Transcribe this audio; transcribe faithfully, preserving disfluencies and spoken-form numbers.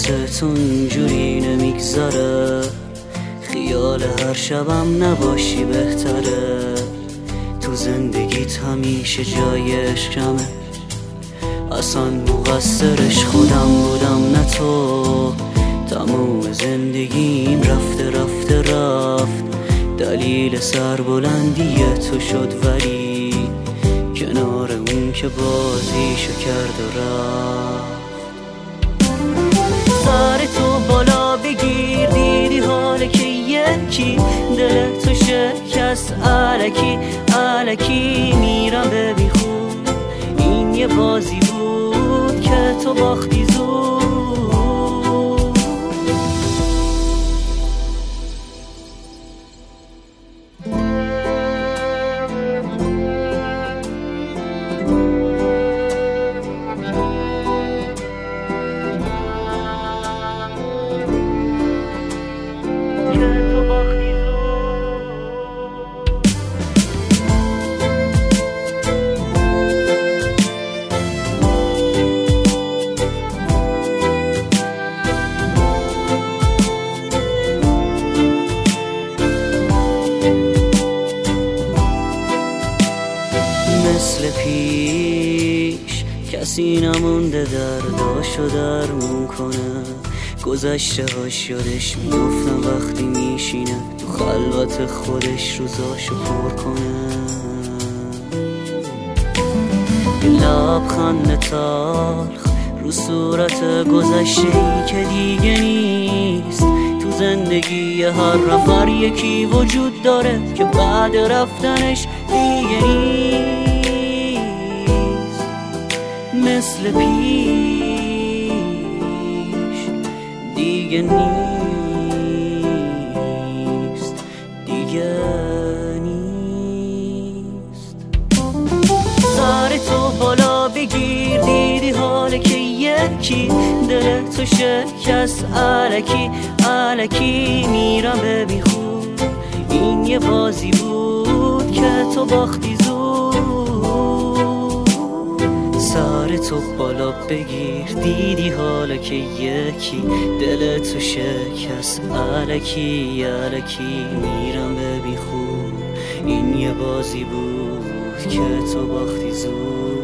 واسه تو اینجوری نمیگذره، خیال هر شبم نباشی بهتره. تو زندگیت همیشه جای عشقمه، اصلا مقصرش خودم بودم نه تو. تموم زندگیم رفته رفته رفت، دلیل سربلندی تو شد، ولی کنار اون که بازیشو کرد و رفت. سر تو بالا بگیر، دیدی حال که یکی دل تو شکست، الکی الکی میرم به بیخود. این یه بازی بود که تو باختی زود. مثل پیش کسی نمونده درداشو درمون کنه، گذشته هاش یادش میافتم وقتی میشینه تو خلوت خودش روزاشو پر کنه. لبخند تلخ رو صورت گذشته ای که دیگه نیست. تو زندگی هر نفر یکی وجود داره که بعد رفتنش دیگه نیست. مثل پیش دیگه نیست، دیگه نیست. سر تو بالا بگیر، دیدی حال که یکی دل تو شکست، الکی الکی میرم به بیخود. این یه بازی بود که تو باختی زود. سر تو بالا بگیر، دیدی حالا که یکی دل تو شکست، الکی الکی میرم به بیخود. این یه بازی بود که تو باختی زود.